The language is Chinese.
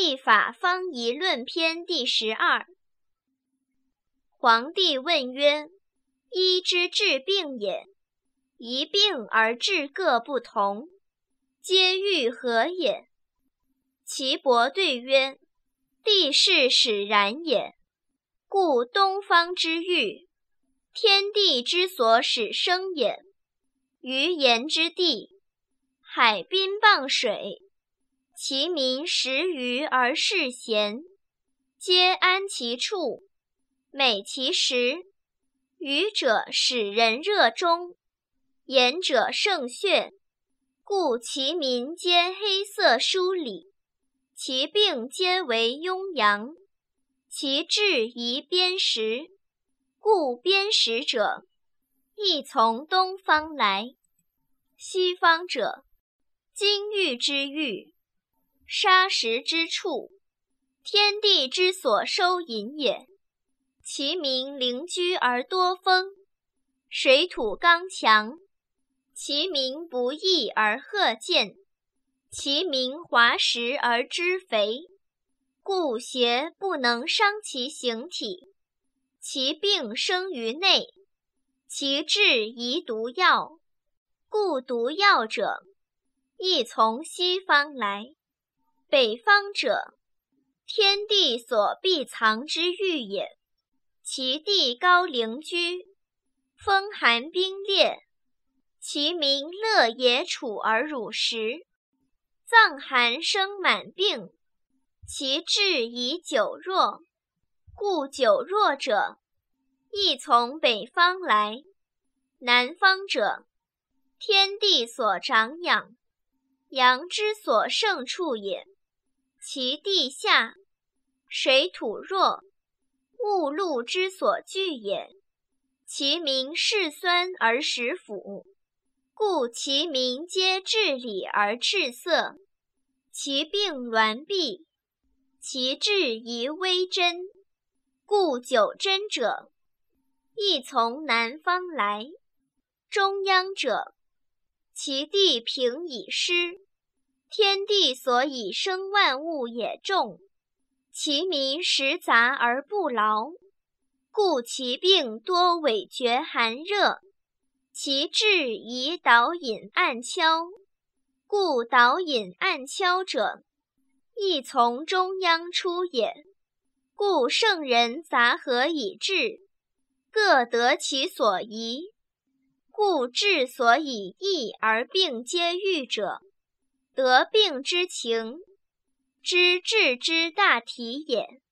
纪法方仪论篇第12。皇帝问曰：医之治病也，一病而治各不同，皆欲何也？岐伯对曰：地势使然也，故东方之欲，天地之所使生也。于炎之地，海滨傍水，其民食鱼而嗜咸，皆安其处，美其食。鱼者使人热中，盐者胜血，故其民皆黑色疏里，其病皆为痈阳。其治宜砭石，故砭石者，亦从东方来。西方者，金玉之玉，砂石之处，天地之所收引也。其民邻居而多风，水土刚强，其民不义而贺健，其民滑食而脂肥，故邪不能伤其形体，其病生于内，其治宜毒药，故毒药者，亦从西方来。北方者，天地所必藏之玉也，其地高陵居，风寒冰冽，其民乐野处而辱食，脏寒生满病，其治宜久弱，故久弱者，亦从北方来。南方者，天地所长养，阳之所盛处也，其地下，水土弱，物露之所聚也，其民嗜酸而食腐，故其民皆至里而赤色，其病挛痹，其治宜微针，故久针者，亦从南方来。中央者，其地平以湿，天地所以生万物也重，其民食杂而不劳，故其病多痿厥寒热，其治宜导引按敲，故导引按敲者，亦从中央出也。故圣人杂合以治，各得其所宜，故治所以易而病皆愈者，得病之情，知治之大体也。